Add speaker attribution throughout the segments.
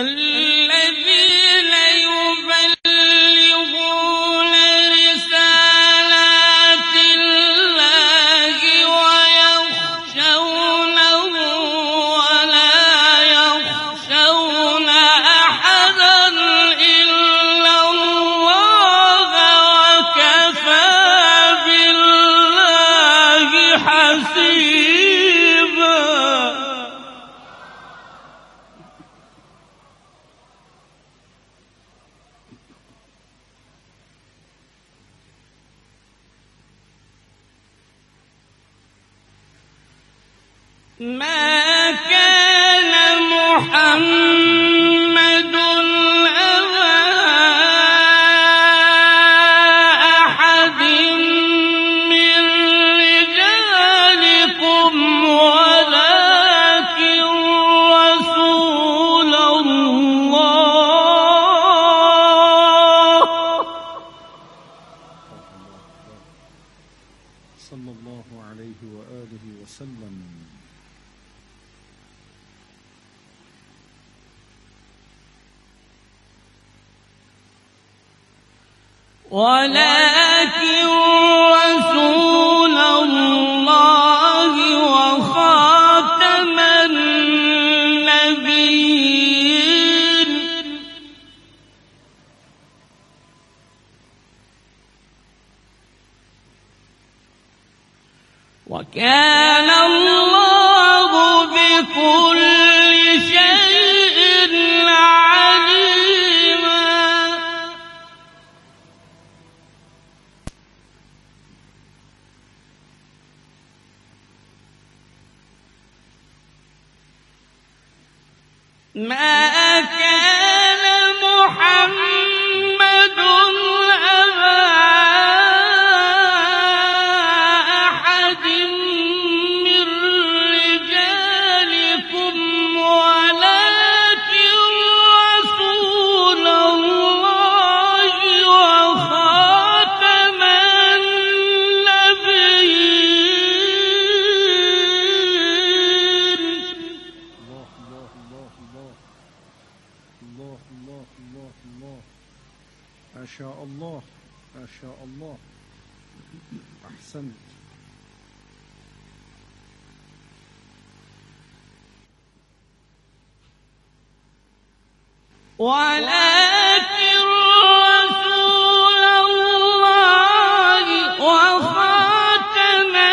Speaker 1: الذين يبلغون رسالات الله ويخشونه ولا يخشون أحدا إلا الله وكفى بالله حسيبا. ما كان محمد أبا أحد من رجالكم ولكن رسول الله
Speaker 2: صلى الله عليه وآله وسلم.
Speaker 1: ولكن رسول الله وخاتم النبيين وكان الله بكل شيء عليما. ما كان محمد أبا أحد من رجالكم ولكن رسول الله وخاتم النبيين.
Speaker 2: الله ما شاء الله ما شاء الله. أحسنت.
Speaker 1: ولكن رسول الله وخاتم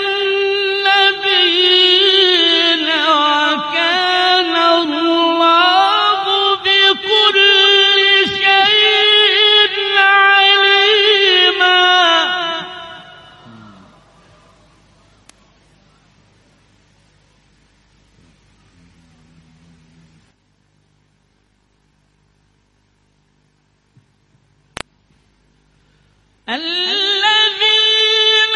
Speaker 1: النبيين وكان الله بكل شيء عليما. الذين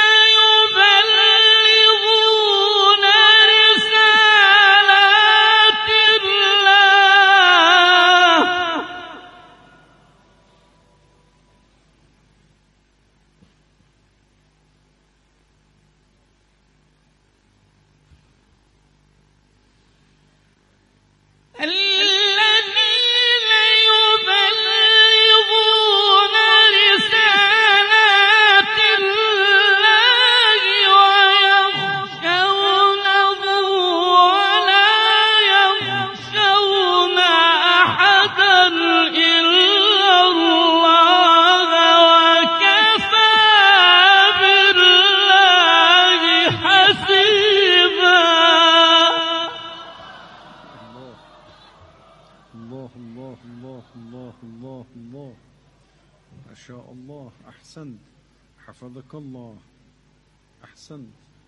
Speaker 1: يبلغون رسالات الله
Speaker 2: الله ما شاء الله. أحسنت حفظك الله. أحسنت.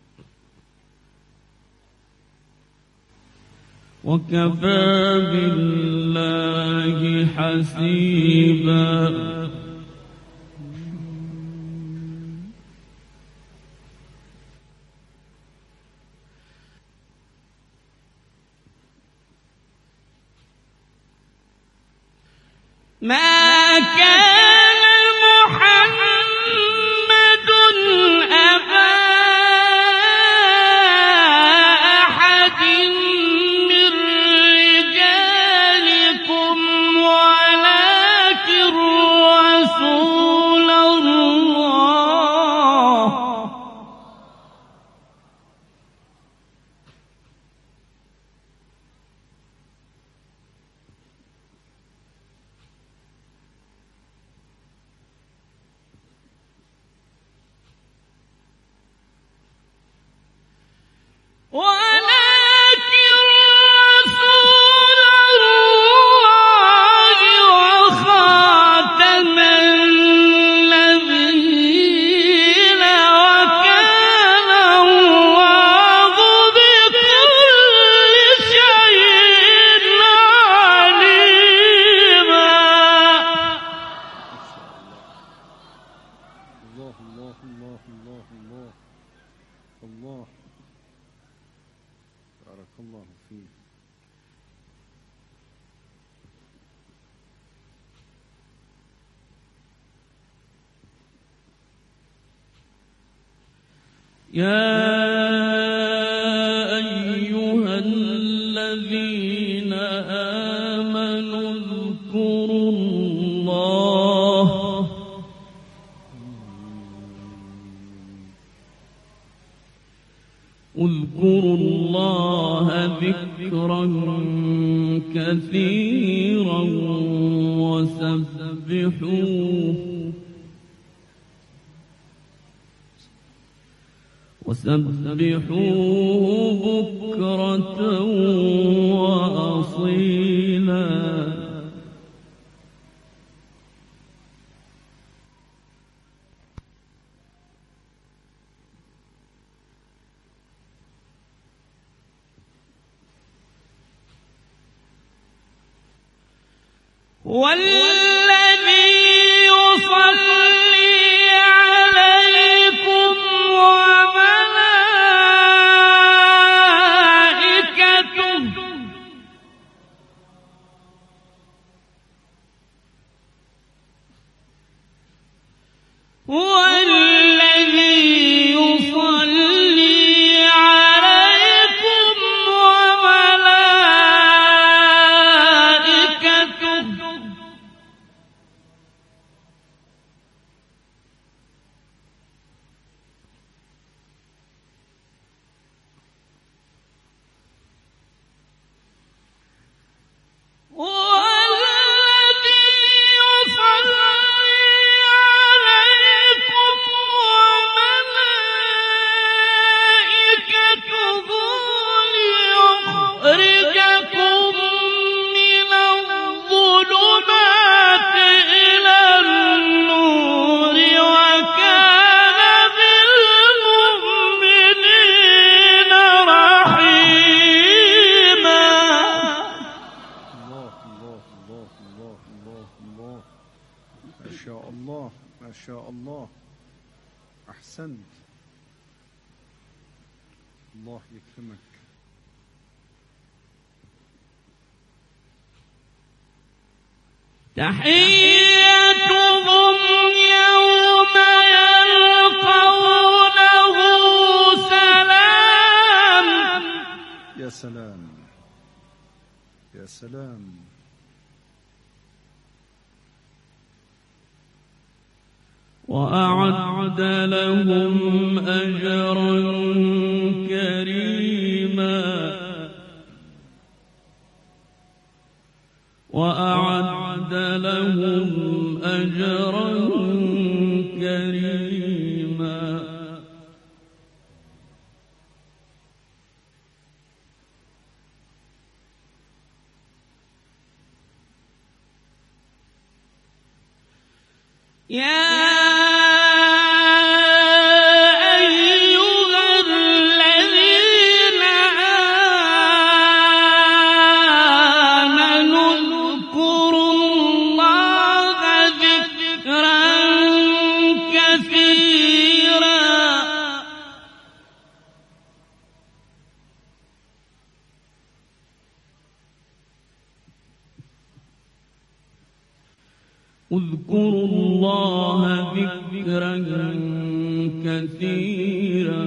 Speaker 1: وكفى بالله حسيبا. ما كان محمد أبا أحد من رجالكم يا أيها الذين آمنوا اذكروا الله ذكرا كثيرا وسبحوه بكرة وأصيلا والذي يصلي عليكم وملائكته
Speaker 2: ما شاء الله أحسنت. الله يكرمك.
Speaker 1: تحيتهم يوم يلقونه سلام.
Speaker 2: يا سلام يا سلام.
Speaker 1: وأعد لهم أجرا كريما. وأعد لهم أجرا كريما. يا اذكروا الله ذكرا كثيرا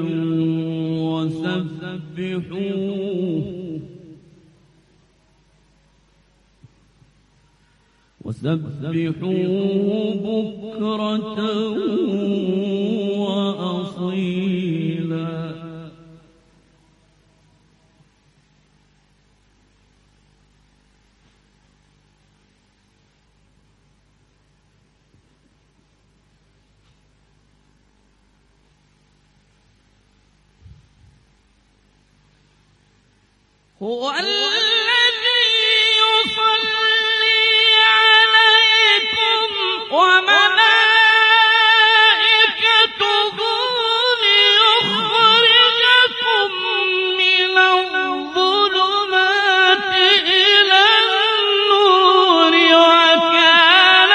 Speaker 1: وسبحوه بكرة وأصيلا. هو الذي يصلي عليكم وملائكته ليخرجكم من الظلمات إلى النور وكان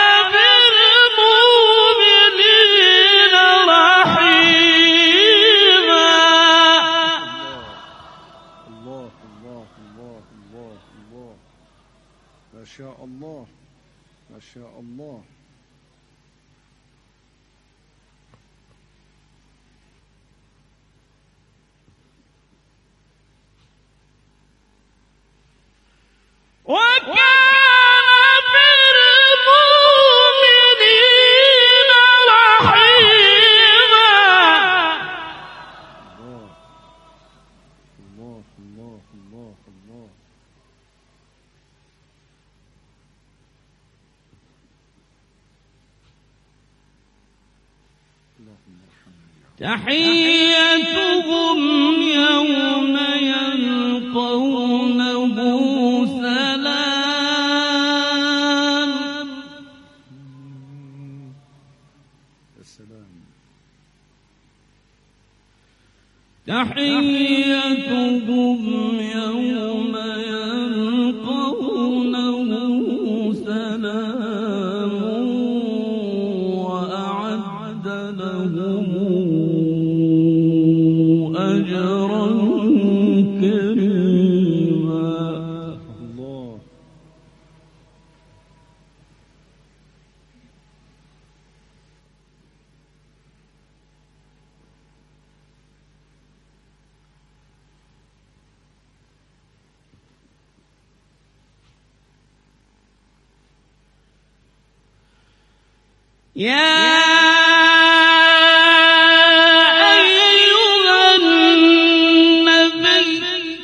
Speaker 1: بالمؤمنين رحيما.
Speaker 2: الله الله الله الله الله. ما شاء الله ما شاء الله.
Speaker 1: تحيتهم يوم يلقونه سلام.
Speaker 2: السلام.
Speaker 1: تحيتهم يوم يلقونه سلام وأعد لهم أجرا كريما.
Speaker 2: الله.
Speaker 1: يا أيها النبي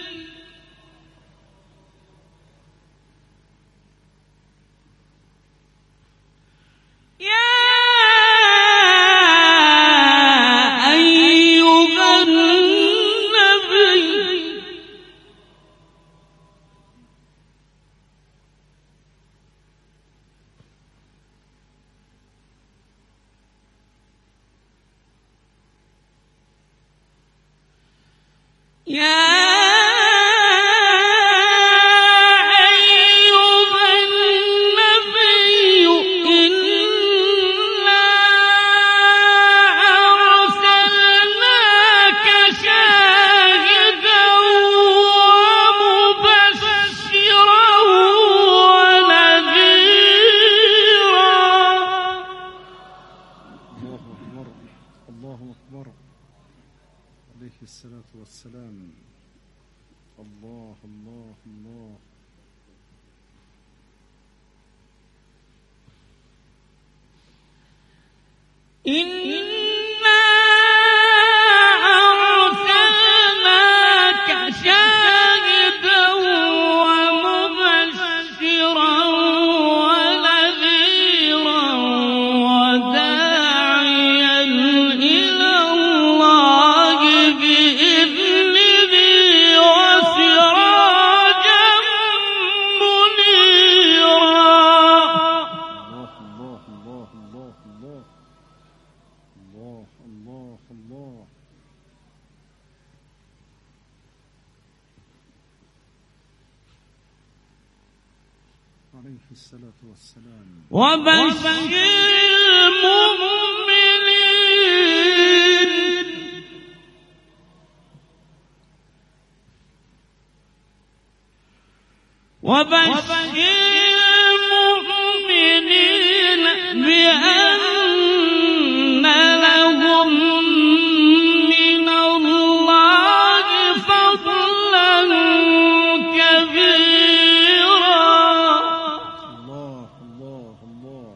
Speaker 1: إنا أرسلناك شاهدا ومبشرا ونذيرا.
Speaker 2: الله أكبر. الله أكبر. عليه الصلاة والسلام. الله الله الله.
Speaker 1: إنا أرسلناك شاهدا ومبشرا ونذيرا وداعيا إلى الله بإذنه وسراجا منيرا.
Speaker 2: الله الله الله الله الله. الله الله الله. عليه الصلاة والسلام.
Speaker 1: وبشر المؤمنين بأن لهم من الله فضلا كبيرا.
Speaker 2: الله الله الله.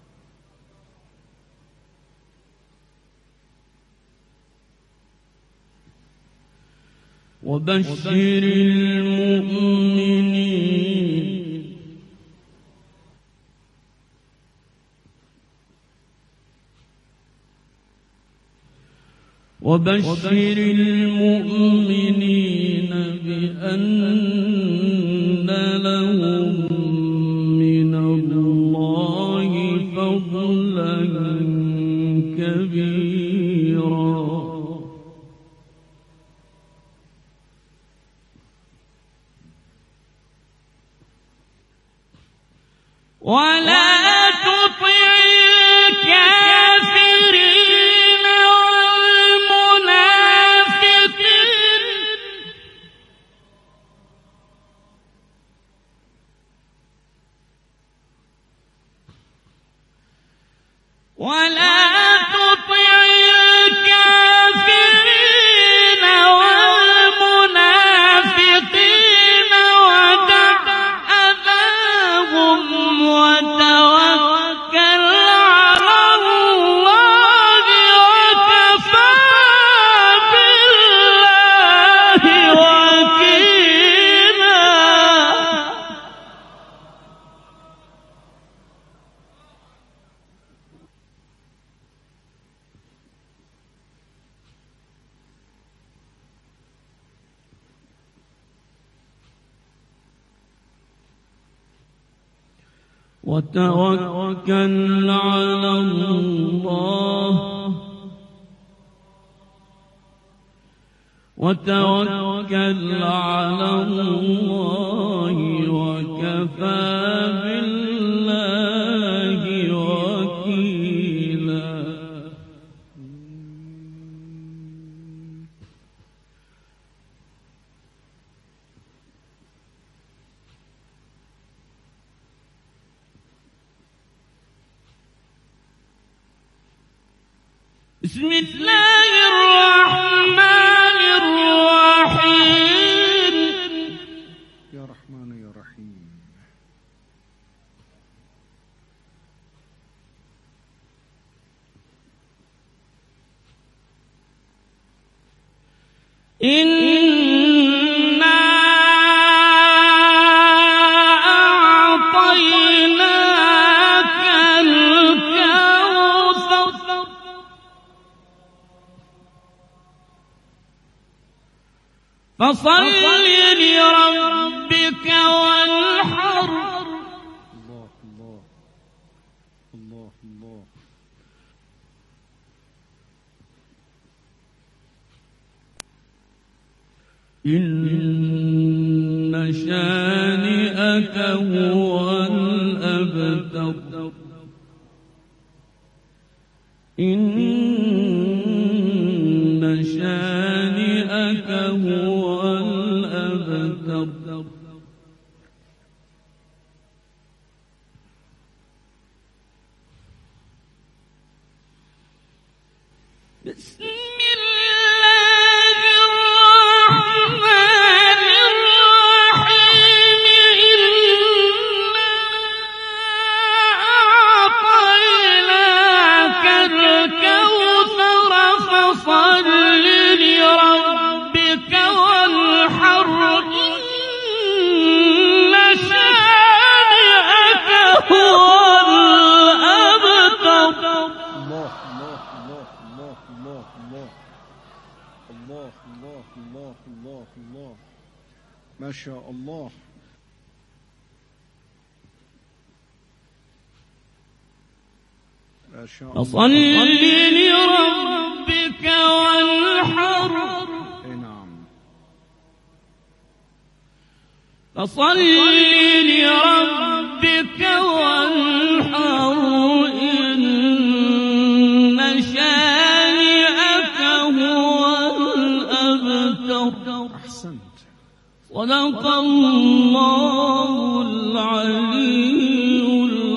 Speaker 1: وبشر المؤمنين بأن لهم من الله فضلا كبيرا. ولا تطع الكافرين والمنافقين ودع أذاهم وتوكل على الله وكفى بالله وكيلا. وتوكل على الله وكفى بالله وكيلا. بسم الله الرحمن الرحيم.
Speaker 2: يا رحمن يا رحيم.
Speaker 1: إنا أعطيناك الكوثر فصل لربك وانحر.
Speaker 2: الله الله الله الله.
Speaker 1: إن شانئك هو الأبتر. إن شانئك هو الأبتر. بسم الله الرحمن الرحيم. إنا أعطيناك الكوثر فصل لربك وانحر. إن شانئك هو الأبتر.
Speaker 2: الله الله الله الله الله الله الله الله الله الله الله. ما شاء الله. ما شاء الله.
Speaker 1: فصل لربك وانحر.
Speaker 2: نعم.
Speaker 1: فصل لربك وانحر. إن شانئك هو الأبتر.
Speaker 2: أحسنت.
Speaker 1: صدق الله العلي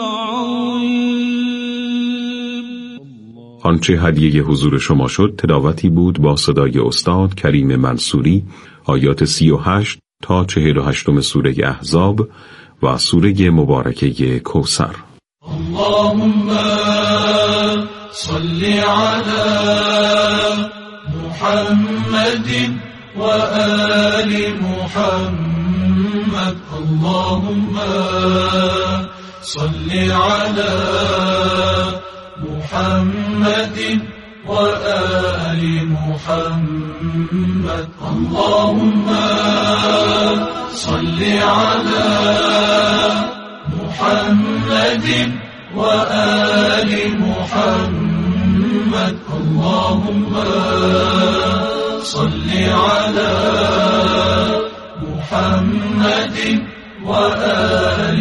Speaker 1: العظيم.
Speaker 3: آنچه هدیه حضور شما شد تلاوتی بود با صدای استاد کریم منصوری، آیات 38 تا 48 سوره احزاب و سوره مبارکه کوثر.
Speaker 4: اللهم صل على محمد وآل محمد. اللهم صل على محمد وآل محمد. اللهم صل على محمد وآل محمد. اللهم صل على محمد وآل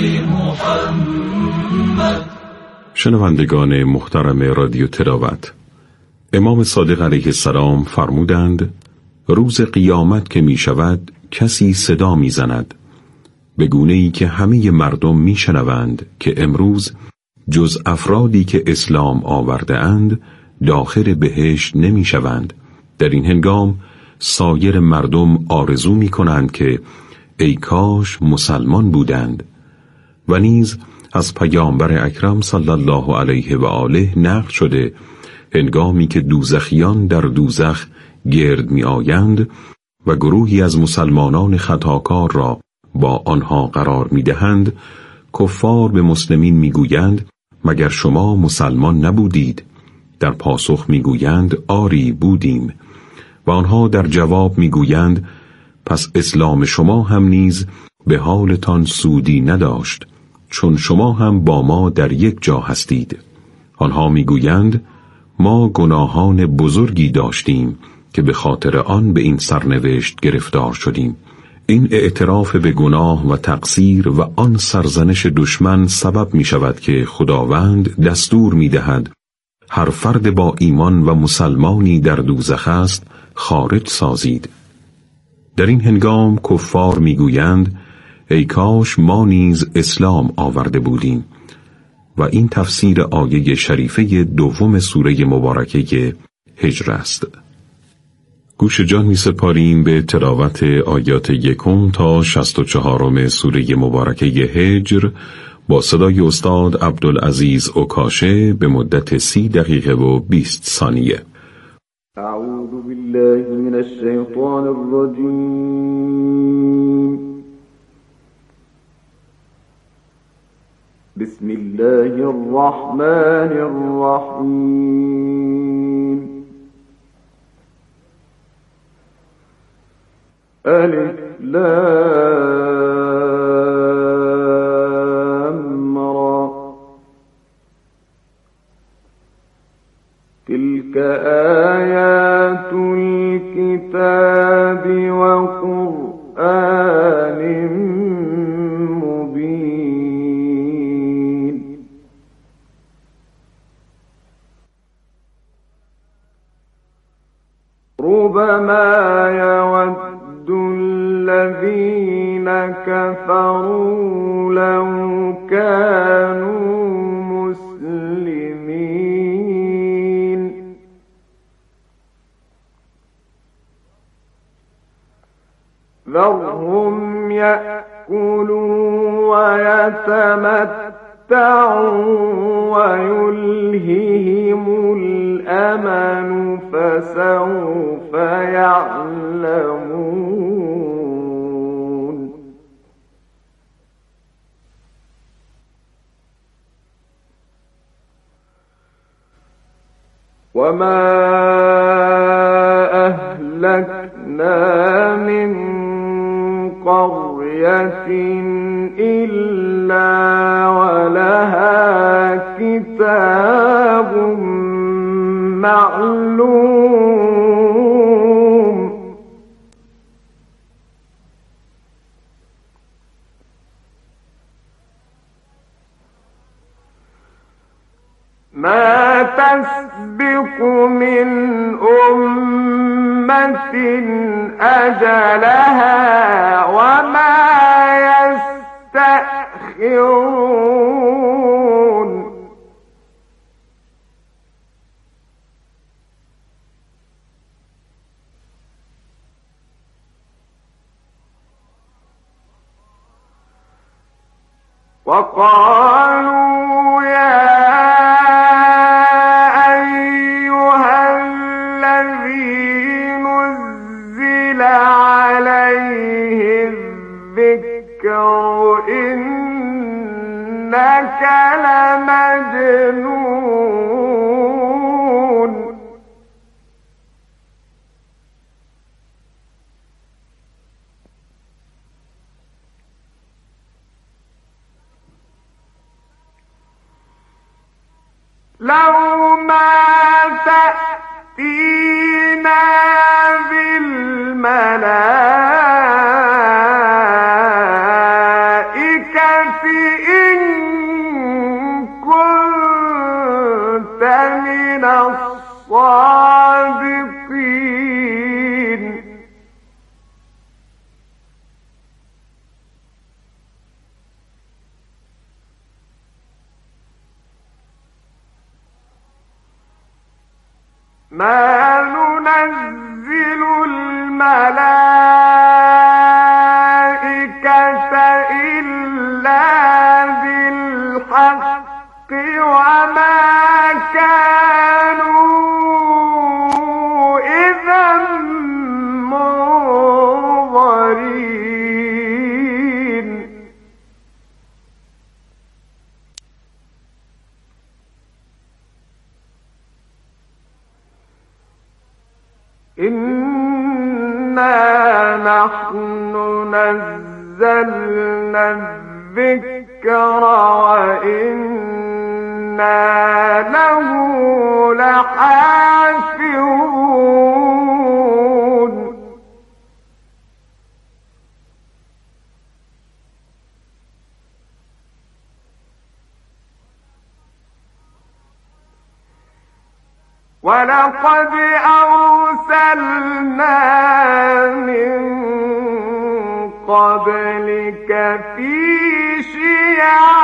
Speaker 4: محمد.
Speaker 3: شنوندگان محترم رادیو تلاوت، امام صادق علیه السلام فرمودند روز قیامت که می شود کسی صدا می زند به گونه‌ای که همه مردم می شنوند که امروز جز افرادی که اسلام آورده اند داخل بهشت نمی شوند. در این هنگام سایر مردم آرزو می کنند که ای کاش مسلمان بودند. و نیز از پیامبر اکرم صلی الله علیه و آله نقل شده هنگامی که دوزخیان در دوزخ گرد می آیند و گروهی از مسلمانان خطاکار را با آنها قرار می دهند، کفار به مسلمین می گویند مگر شما مسلمان نبودید؟ در پاسخ می گویند آری بودیم. و آنها در جواب می گویند پس اسلام شما هم نیز به حالتان سودی نداشت، چون شما هم با ما در یک جا هستید. آنها میگویند ما گناهان بزرگی داشتیم که به خاطر آن به این سرنوشت گرفتار شدیم. این اعتراف به گناه و تقصیر و آن سرزنش دشمن سبب می شود که خداوند دستور می دهد هر فرد با ایمان و مسلمانی در دوزخ است خارج سازید. در این هنگام کفار می گویند ای کاش ما نیز اسلام آورده بودیم. و این تفسیر آیه شریفه دوم سوره مبارکه هجر است. گوش جان می سپاریم به تلاوت آیات 1 تا 64 سوره مبارکه هجر با صدای استاد عبدالعزیز اوکاشه به مدت 30 دقیقه و 20 ثانیه.
Speaker 5: اعوذ بالله من الشیطان الرجیم. بسم الله الرحمن الرحیم. الف لام را تلك آیات الكتاب وقرآن مبین. ربما يود الذين كفروا لو كانوا مسلمين ذرهم يأكلوا ويتمتعوا ويلههم الأمل فسوف يعلمون. وما أهلكنا من قرية إلا ولها كتاب معلوم. ما تسبق من أمة أجلها وما يستأخرون. وقالوا يا إنك لمجنون. لو ما تأتينا بالملائكة إن كنت من الصادقين. ما ننزل الملائكة إلا بالحق وما كانوا إذا منظرين. إنا نحن نزلنا الذكر الذكر وإنا له لحافظون ولقد أرسلنا من قبلك في شيع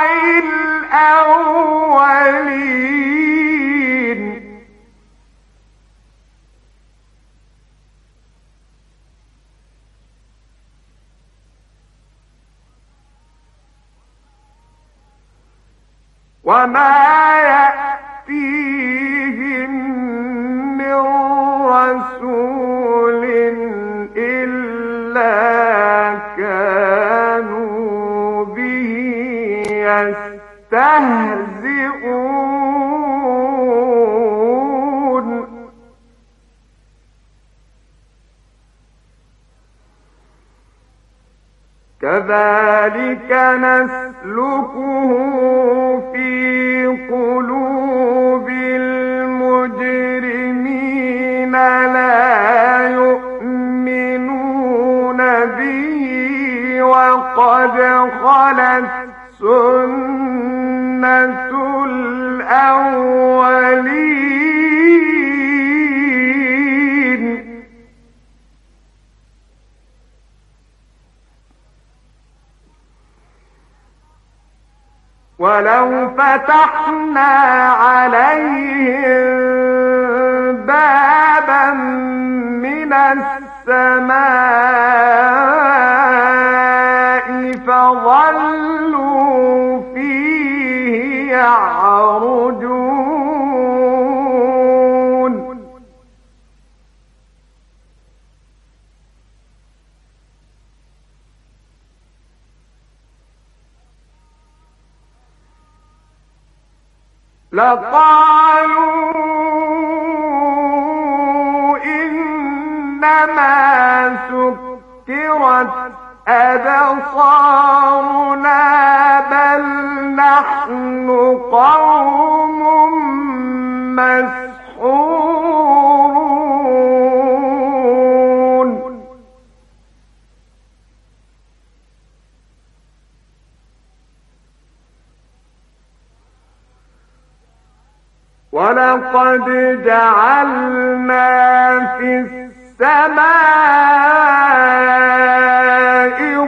Speaker 5: الأولين وما يأتيهم من رسول إلا كانوا به يستهزئون كذلك نسلكه في قلوب المجرمين لا يؤمنون به وقد خلت سنة الأولين ولو فتحنا عليهم بابا من السماء فظلوا فيه يعرجون لقالوا إنما سكرت أبصارنا بل نحن قوم مسحورون ولقد جعلنا في السماء